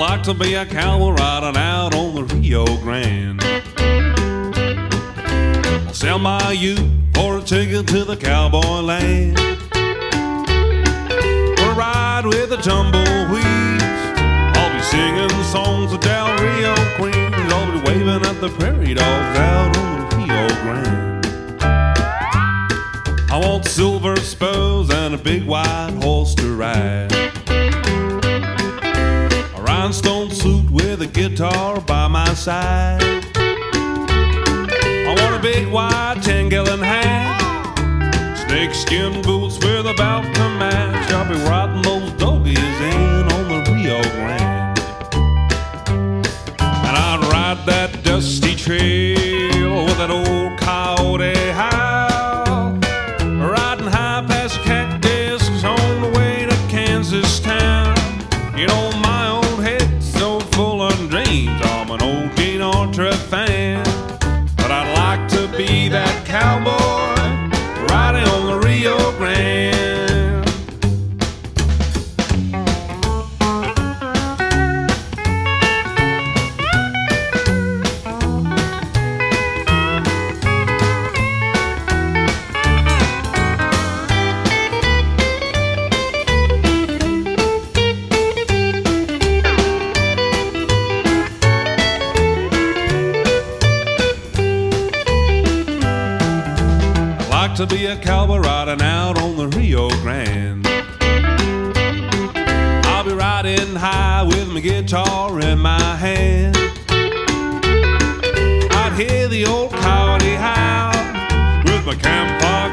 like to be a cowboy riding out on the Rio Grande. I'll sell my youth for a ticket to the cowboy land. We'll ride with the tumbleweeds. I'll be singing songs of Del Rio Queens. I'll be waving at the prairie dogs out on the Rio Grande. I want silver spurs and a big white horse to ride. A rhinestone suit with a guitar by my side. I want a big white 10-gallon hat, snakeskin boots with a belt to match. I'll be riding those doggies in on the Rio Grande. And I'd ride that dusty trail with that old coyote howl, riding high past cactus on the way to Kansas town. You know, my old head's so full of dreams. I'm an old Gene Autry fan, but I'd like to be that cowboy riding on the Rio Grande. To be a cowboy riding out on the Rio Grande. I'll be riding high with my guitar in my hand. I'd hear the old coyote howl with my campfire